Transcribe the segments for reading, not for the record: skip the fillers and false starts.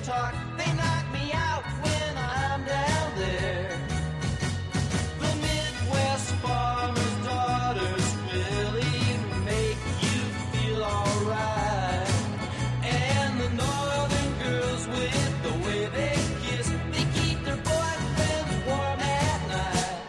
talk, they knock me out when I'm down there. The Midwest farmer's daughters really make you feel alright. And the northern girls with the way they kiss, they keep their boyfriends warm at night.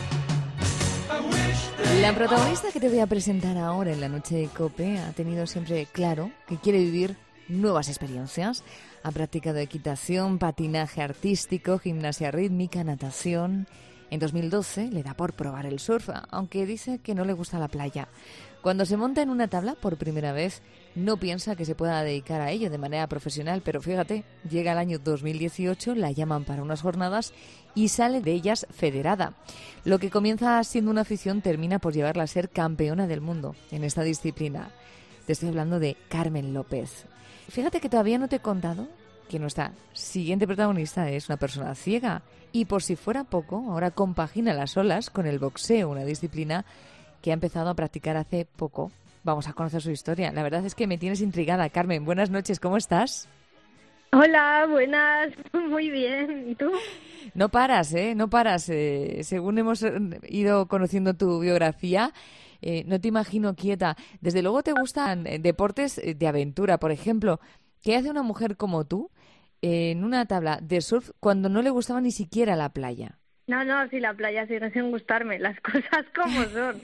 I wish that La protagonista que te voy a presentar ahora en la noche de COPE ha tenido siempre claro que quiere vivir nuevas experiencias. Ha practicado equitación, patinaje artístico, gimnasia rítmica, natación. En 2012 le da por probar el surf, aunque dice que no le gusta la playa. Cuando se monta en una tabla por primera vez, no piensa que se pueda dedicar a ello de manera profesional, pero fíjate, llega el año 2018, la llaman para unas jornadas y sale de ellas federada. Lo que comienza siendo una afición termina por llevarla a ser campeona del mundo en esta disciplina. Te estoy hablando de Carmen López. Fíjate que todavía no te he contado que nuestra siguiente protagonista es una persona ciega y, por si fuera poco, ahora compagina las olas con el boxeo, una disciplina que ha empezado a practicar hace poco. Vamos a conocer su historia. La verdad es que me tienes intrigada. Carmen, buenas noches, ¿cómo estás? Hola, buenas, muy bien. ¿Y tú? No paras, ¿eh? No paras. Según hemos ido conociendo tu biografía, no te imagino quieta. Desde luego te gustan deportes de aventura. Por ejemplo, ¿qué hace una mujer como tú en una tabla de surf cuando no le gustaba ni siquiera la playa? No, sí, la playa sigue sin gustarme, las cosas como son.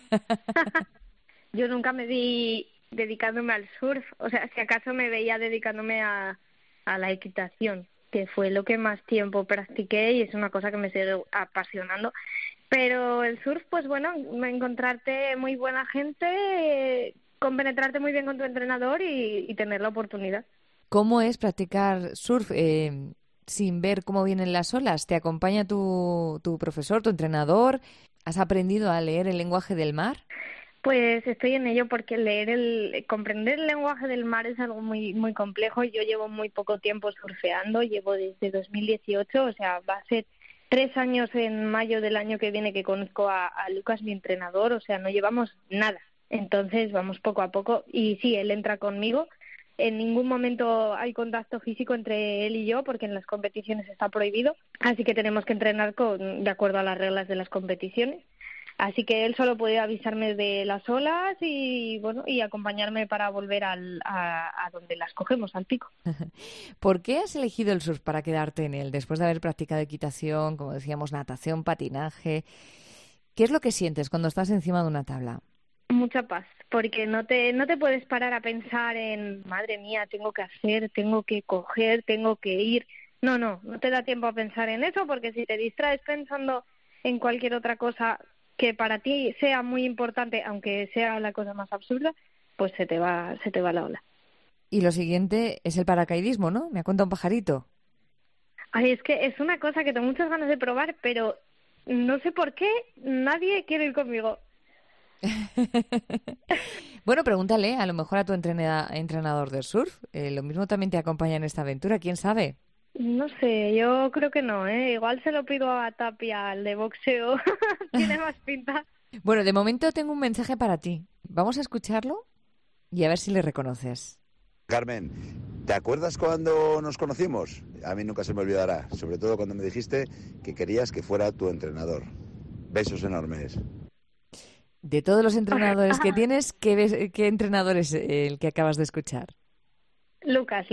Yo nunca me vi dedicándome al surf, o sea, si acaso me veía dedicándome a la equitación, que fue lo que más tiempo practiqué y es una cosa que me sigue apasionando. Pero el surf, pues bueno, encontrarte muy buena gente, compenetrarte muy bien con tu entrenador y tener la oportunidad. ¿Cómo es practicar surf sin ver cómo vienen las olas? ¿Te acompaña tu profesor, tu entrenador? ¿Has aprendido a leer el lenguaje del mar? Pues estoy en ello porque comprender el lenguaje del mar es algo muy muy complejo. Yo llevo muy poco tiempo surfeando, llevo desde 2018, o sea, va a ser 3 años en mayo del año que viene que conozco a Lucas, mi entrenador, o sea, no llevamos nada. Entonces vamos poco a poco y sí, él entra conmigo. En ningún momento hay contacto físico entre él y yo porque en las competiciones está prohibido, así que tenemos que entrenar de acuerdo a las reglas de las competiciones. Así que él solo puede avisarme de las olas y bueno y acompañarme para volver a donde las cogemos, al pico. ¿Por qué has elegido el surf para quedarte en él después de haber practicado equitación, como decíamos, natación, patinaje? ¿Qué es lo que sientes cuando estás encima de una tabla? Mucha paz, porque no te puedes parar a pensar en, madre mía, tengo que hacer, tengo que coger, tengo que ir. No te da tiempo a pensar en eso, porque si te distraes pensando en cualquier otra cosa que para ti sea muy importante, aunque sea la cosa más absurda, pues se te va la ola. Y lo siguiente es el paracaidismo, ¿no? Me ha contado un pajarito. Ay, es que es una cosa que tengo muchas ganas de probar, pero no sé por qué nadie quiere ir conmigo. Bueno, pregúntale a lo mejor a tu entrenador de surf. Lo mismo también te acompaña en esta aventura, ¿quién sabe? No sé, yo creo que no, ¿eh? Igual se lo pido a Tapia, al de boxeo. Tiene más pinta. Bueno, de momento tengo un mensaje para ti. Vamos a escucharlo y a ver si le reconoces. Carmen, ¿te acuerdas cuando nos conocimos? A mí nunca se me olvidará, sobre todo cuando me dijiste que querías que fuera tu entrenador. Besos enormes. De todos los entrenadores que tienes, ¿qué entrenador es el que acabas de escuchar? Lucas.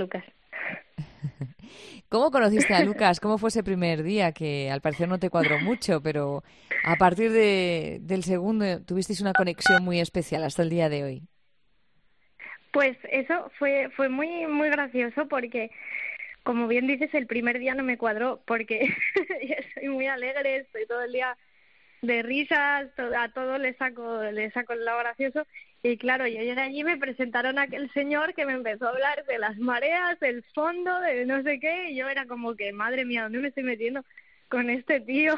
¿Cómo conociste a Lucas? ¿Cómo fue ese primer día? Que al parecer no te cuadró mucho, pero a partir del segundo tuvisteis una conexión muy especial hasta el día de hoy. Pues eso fue muy muy gracioso porque, como bien dices, el primer día no me cuadró porque yo soy muy alegre, estoy todo el día de risas, a todo le saco el lado gracioso. Y claro, yo llegué allí y me presentaron a aquel señor que me empezó a hablar de las mareas, del fondo, de no sé qué, y yo era como que, madre mía, ¿dónde me estoy metiendo con este tío?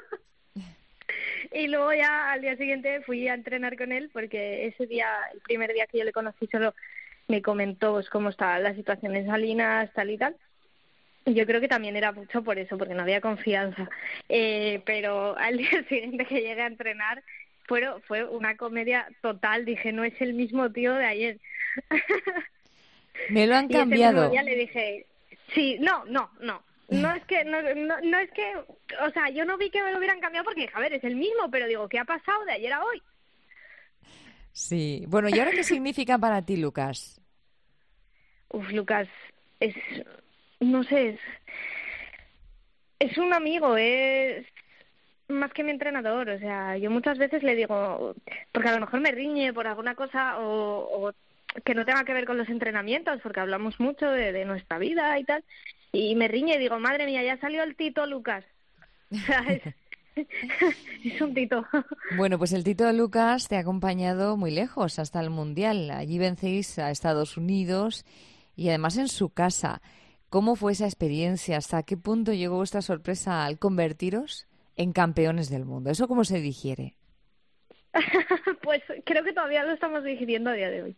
Y luego ya al día siguiente fui a entrenar con él porque ese día, el primer día que yo le conocí, solo me comentó pues, cómo estaba la situación en Salinas, tal y tal. Y yo creo que también era mucho por eso, porque no había confianza. Pero al día siguiente que llegué a entrenar, fue una comedia total. Dije, no es el mismo tío de ayer. Me lo han Y ese mismo cambiado. día le dije, Sí, no. No es que, no es que, o sea, yo no vi que me lo hubieran cambiado porque, a ver, es el mismo, pero digo, ¿qué ha pasado de ayer a hoy? Sí. Bueno, ¿y ahora qué significa para ti, Lucas? Lucas, es, no sé, es un amigo, es más que mi entrenador, o sea, yo muchas veces le digo, porque a lo mejor me riñe por alguna cosa o que no tenga que ver con los entrenamientos, porque hablamos mucho de nuestra vida y tal, y me riñe y digo, madre mía, ya salió el Tito, Lucas. O sea, es un Tito. Bueno, pues el Tito Lucas te ha acompañado muy lejos, hasta el Mundial. Allí vencéis a Estados Unidos y además en su casa. ¿Cómo fue esa experiencia? ¿Hasta qué punto llegó vuestra sorpresa al convertiros en campeones del mundo? ¿Eso cómo se digiere? Pues creo que todavía lo estamos digiriendo a día de hoy.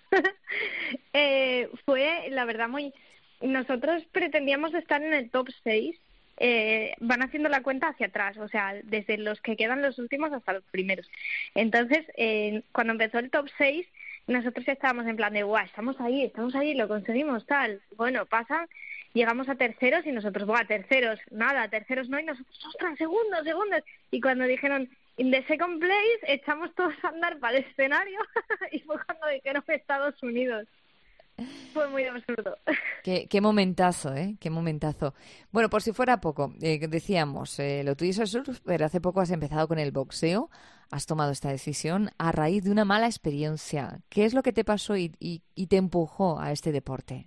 Fue, la verdad, muy... Nosotros pretendíamos estar en el top 6. Van haciendo la cuenta hacia atrás, o sea, desde los que quedan los últimos hasta los primeros. Entonces, cuando empezó el top 6, nosotros ya estábamos en plan de, guau, estamos ahí, lo conseguimos, tal. Bueno, pasan, llegamos a terceros y nosotros, guau, terceros, nada, terceros no, y nosotros, ostras, segundos. Y cuando dijeron, in the second place, echamos todos a andar para el escenario y fue cuando dijeron Estados Unidos. Fue muy absurdo. Qué momentazo, ¿eh? Qué momentazo. Bueno, por si fuera poco, decíamos, lo tuyo es el surf, pero hace poco has empezado con el boxeo. Has tomado esta decisión a raíz de una mala experiencia. ¿Qué es lo que te pasó y te empujó a este deporte?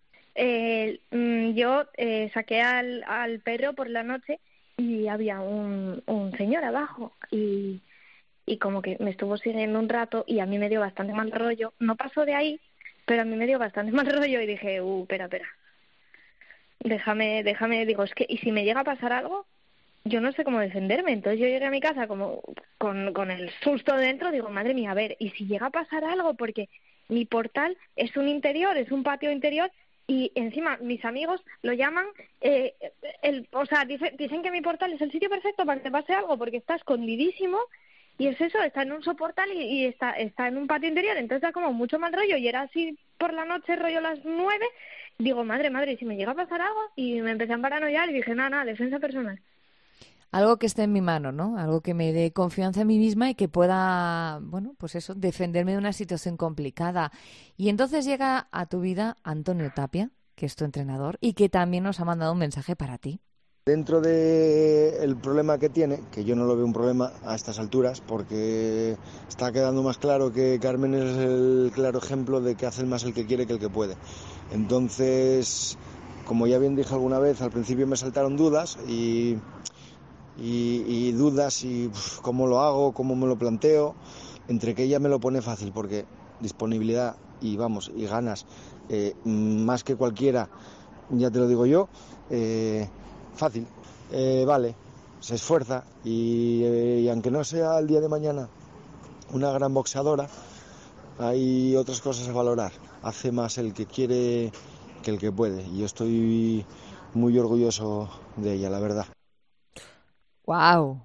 Yo saqué al perro por la noche y había un señor abajo y como que me estuvo siguiendo un rato y a mí me dio bastante mal rollo. No pasó de ahí, pero a mí me dio bastante mal rollo y dije, espera. Déjame, digo, es que, ¿y si me llega a pasar algo? Yo no sé cómo defenderme. Entonces yo llegué a mi casa como con el susto dentro, digo, madre mía, a ver, ¿y si llega a pasar algo? Porque mi portal es un interior, es un patio interior, y encima mis amigos lo llaman, dicen que mi portal es el sitio perfecto para que te pase algo, porque está escondidísimo. Y es eso, está en un soportal y está en un patio interior, entonces da como mucho mal rollo, y era así por la noche, rollo las 9, digo, madre, ¿y si me llega a pasar algo? Y me empecé a paranoiar y dije, nada, defensa personal. Algo que esté en mi mano, ¿no? Algo que me dé confianza en mí misma y que pueda, bueno, pues eso, defenderme de una situación complicada. Y entonces llega a tu vida Antonio Tapia, que es tu entrenador, y que también nos ha mandado un mensaje para ti. Dentro del problema que tiene, que yo no lo veo un problema a estas alturas, porque está quedando más claro que Carmen es el claro ejemplo de que hace más el que quiere que el que puede. Entonces, como ya bien dije alguna vez, al principio me saltaron dudas y dudas y cómo lo hago, cómo me lo planteo, entre que ella me lo pone fácil, porque disponibilidad y ganas, más que cualquiera, ya te lo digo yo, fácil, vale, se esfuerza y aunque no sea el día de mañana una gran boxeadora, hay otras cosas a valorar. Hace más el que quiere que el que puede, y yo estoy muy orgulloso de ella, la verdad. ¡Guau!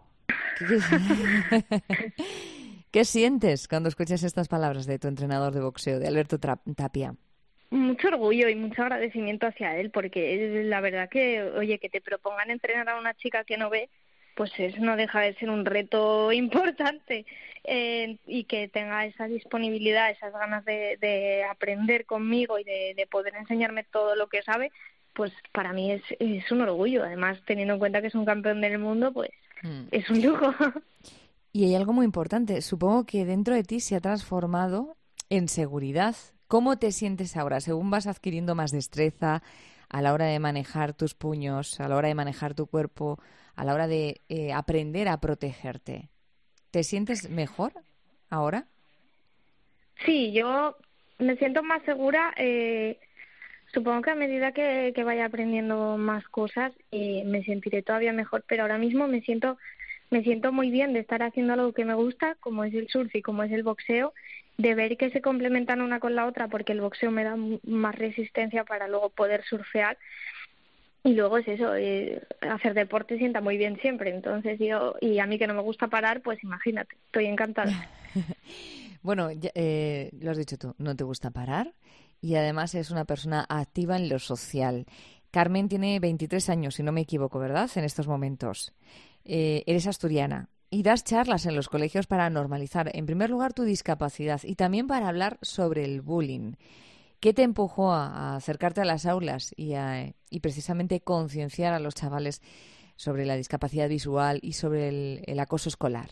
¿Qué sientes cuando escuchas estas palabras de tu entrenador de boxeo, de Alberto Tapia? Mucho orgullo y mucho agradecimiento hacia él, porque la verdad que, oye, que te propongan entrenar a una chica que no ve, pues eso no deja de ser un reto importante, y que tenga esa disponibilidad, esas ganas de aprender conmigo y de poder enseñarme todo lo que sabe, pues para mí es un orgullo. Además, teniendo en cuenta que es un campeón del mundo, pues es un lujo. Y hay algo muy importante, supongo que dentro de ti se ha transformado en seguridad. ¿Cómo te sientes ahora? Según vas adquiriendo más destreza a la hora de manejar tus puños, a la hora de manejar tu cuerpo, a la hora de aprender a protegerte. ¿Te sientes mejor ahora? Sí, yo me siento más segura. Supongo que a medida que vaya aprendiendo más cosas, me sentiré todavía mejor, pero ahora mismo me siento muy bien de estar haciendo algo que me gusta, como es el surf y como es el boxeo, de ver que se complementan una con la otra, porque el boxeo me da más resistencia para luego poder surfear. Y luego es eso, hacer deporte sienta muy bien siempre. Entonces y a mí que no me gusta parar, pues imagínate, estoy encantada. Bueno, lo has dicho tú, no te gusta parar y además eres una persona activa en lo social. Carmen tiene 23 años, si no me equivoco, ¿verdad? En estos momentos. Eres asturiana y das charlas en los colegios para normalizar, en primer lugar, tu discapacidad y también para hablar sobre el bullying. ¿Qué te empujó a acercarte a las aulas y precisamente concienciar a los chavales sobre la discapacidad visual y sobre el acoso escolar?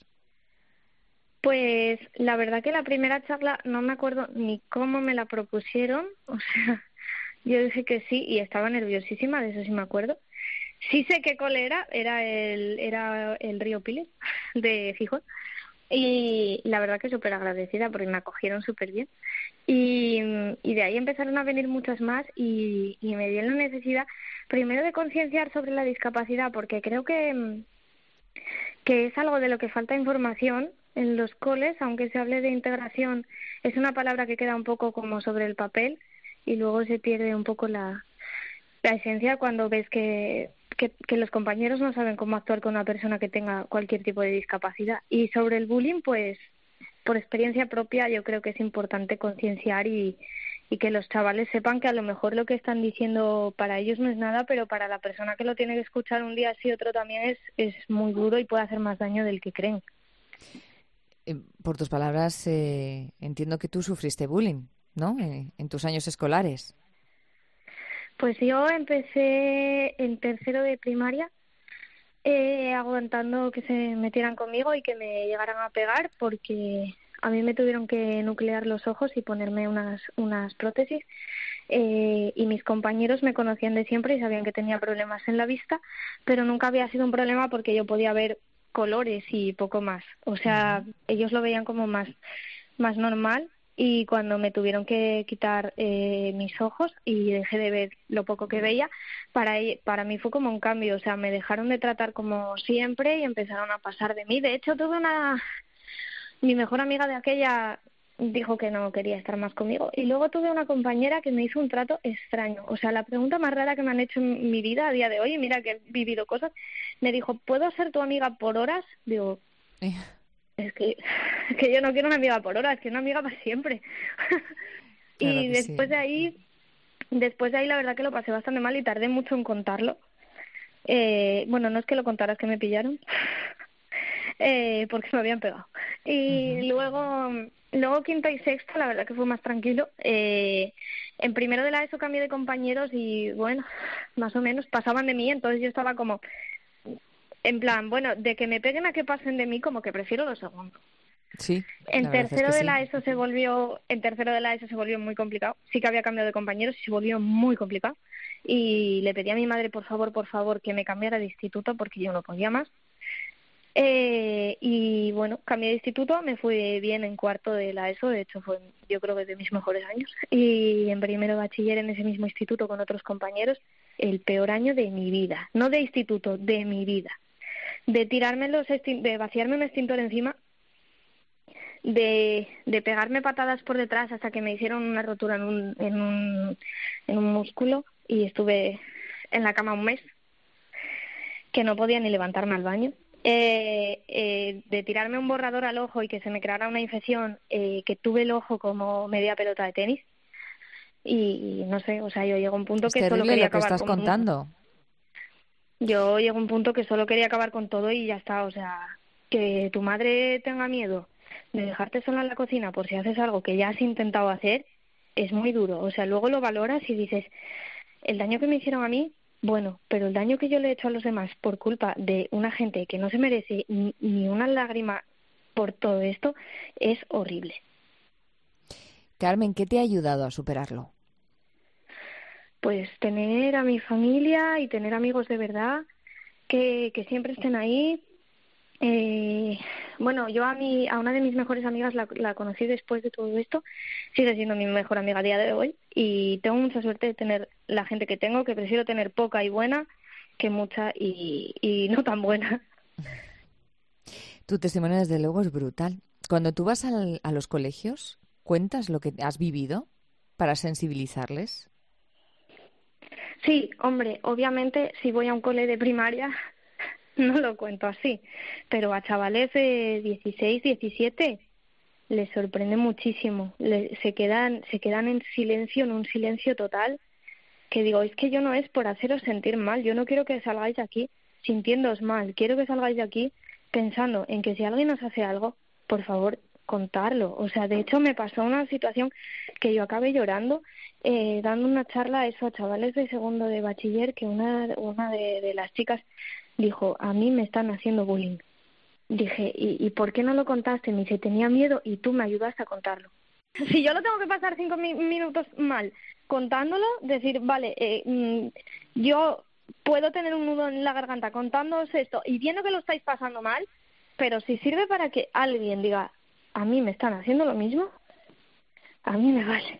Pues la verdad que la primera charla no me acuerdo ni cómo me la propusieron, o sea, yo dije que sí y estaba nerviosísima, de eso sí me acuerdo. Sí sé qué cole era el Río Piles de Gijón y la verdad que súper agradecida porque me acogieron súper bien. Y de ahí empezaron a venir muchas más y me dio la necesidad primero de concienciar sobre la discapacidad porque creo que es algo de lo que falta información en los coles, aunque se hable de integración, es una palabra que queda un poco como sobre el papel y luego se pierde un poco la esencia cuando ves que los compañeros no saben cómo actuar con una persona que tenga cualquier tipo de discapacidad. Y sobre el bullying, pues por experiencia propia yo creo que es importante concienciar y que los chavales sepan que a lo mejor lo que están diciendo para ellos no es nada, pero para la persona que lo tiene que escuchar un día sí otro también es muy duro y puede hacer más daño del que creen. Por tus palabras, entiendo que tú sufriste bullying, ¿no? En tus años escolares. Pues yo empecé en tercero de primaria aguantando que se metieran conmigo y que me llegaran a pegar porque a mí me tuvieron que nuclear los ojos y ponerme unas prótesis y mis compañeros me conocían de siempre y sabían que tenía problemas en la vista, pero nunca había sido un problema porque yo podía ver colores y poco más. O sea, ellos lo veían como más normal. Y cuando me tuvieron que quitar mis ojos y dejé de ver lo poco que veía, para mí fue como un cambio. O sea, me dejaron de tratar como siempre y empezaron a pasar de mí. De hecho, mi mejor amiga de aquella dijo que no quería estar más conmigo. Y luego tuve una compañera que me hizo un trato extraño. O sea, la pregunta más rara que me han hecho en mi vida a día de hoy, y mira que he vivido cosas, me dijo, ¿puedo ser tu amiga por horas? Digo... Es que yo no quiero una amiga por horas, quiero una amiga para siempre. Claro Y después de ahí la verdad que lo pasé bastante mal y tardé mucho en contarlo. Bueno, no es que lo contara, es que me pillaron. Porque me habían pegado. Y luego quinto y sexto, la verdad que fue más tranquilo. En primero de la ESO cambié de compañeros y bueno, más o menos pasaban de mí, entonces yo estaba como... En plan, bueno, de que me peguen a que pasen de mí, como que prefiero lo segundo. Sí. En tercero de la ESO se volvió muy complicado. Sí que había cambiado de compañeros y se volvió muy complicado. Y le pedí a mi madre, por favor, que me cambiara de instituto porque yo no podía más. Y bueno, cambié de instituto, me fui bien en cuarto de la ESO, de hecho fue yo creo que de mis mejores años. Y en primero de bachiller en ese mismo instituto con otros compañeros, el peor año de mi vida. No de instituto, de mi vida. De de vaciarme un extintor encima, de pegarme patadas por detrás hasta que me hicieron una rotura en un músculo y estuve en la cama un mes, que no podía ni levantarme al baño. De tirarme un borrador al ojo y que se me creara una infección, que tuve el ojo como media pelota de tenis y no sé, o sea, yo llego a un punto que solo quería acabar estás contando. Yo llego a un punto que solo quería acabar con todo y ya está. O sea, que tu madre tenga miedo de dejarte sola en la cocina por si haces algo que ya has intentado hacer, es muy duro. O sea, luego lo valoras y dices, el daño que me hicieron a mí, bueno, pero el daño que yo le he hecho a los demás por culpa de una gente que no se merece ni una lágrima por todo esto, es horrible. Carmen, ¿qué te ha ayudado a superarlo? Pues tener a mi familia y tener amigos de verdad que siempre estén ahí. Bueno, yo a una de mis mejores amigas la conocí después de todo esto, sigue siendo mi mejor amiga a día de hoy y tengo mucha suerte de tener la gente que tengo, que prefiero tener poca y buena que mucha y no tan buena. Tu testimonio desde luego es brutal. Cuando tú vas a los colegios, ¿cuentas lo que has vivido para sensibilizarles? Sí, hombre, obviamente si voy a un cole de primaria no lo cuento así, pero a chavales de 16, 17 les sorprende muchísimo. Se quedan en silencio, en un silencio total, que digo, es que yo no es por haceros sentir mal, yo no quiero que salgáis de aquí sintiéndoos mal, quiero que salgáis de aquí pensando en que si alguien os hace algo, por favor, contarlo. O sea, de hecho me pasó una situación que yo acabé llorando dando una charla a eso a chavales de segundo de bachiller, que una de las chicas dijo, a mí me están haciendo bullying. Dije, ¿y por qué no lo contaste? Me dice, tenía miedo y tú me ayudaste a contarlo. Si yo lo tengo que pasar 5 minutos mal contándolo, decir, vale, yo puedo tener un nudo en la garganta contándoos esto y viendo que lo estáis pasando mal, pero si sirve para que alguien diga, a mí me están haciendo lo mismo, a mí me vale.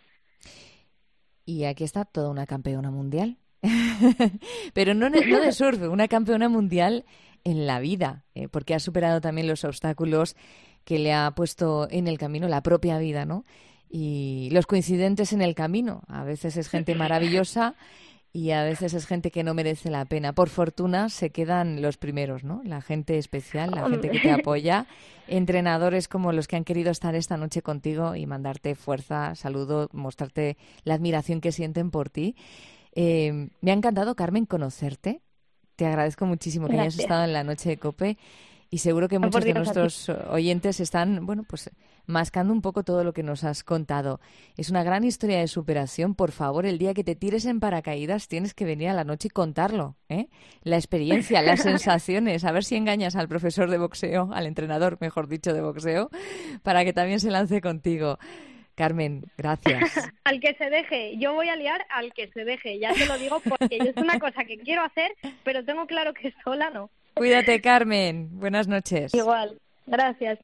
Y aquí está toda una campeona mundial. Pero no de surf, una campeona mundial en la vida, porque ha superado también los obstáculos que le ha puesto en el camino la propia vida, ¿no? Y los coincidentes en el camino. A veces es gente maravillosa y a veces es gente que no merece la pena. Por fortuna se quedan los primeros, ¿no? La gente especial, la gente que te apoya, entrenadores como los que han querido estar esta noche contigo y mandarte fuerza, saludo, mostrarte la admiración que sienten por ti. Me ha encantado, Carmen, conocerte. Te agradezco muchísimo que hayas estado en la noche de COPE y seguro que muchos de nuestros oyentes están, bueno, pues mascando un poco todo lo que nos has contado. Es una gran historia de superación. Por favor, el día que te tires en paracaídas tienes que venir a la noche y contarlo, ¿eh? La experiencia, las sensaciones, a ver si engañas al profesor de boxeo, al entrenador, mejor dicho, de boxeo, para que también se lance contigo. Carmen, gracias. Al que se deje, yo voy a liar al que se deje, ya te lo digo, porque es una cosa que quiero hacer, pero tengo claro que sola no. Cuídate, Carmen. Buenas noches. Igual, gracias.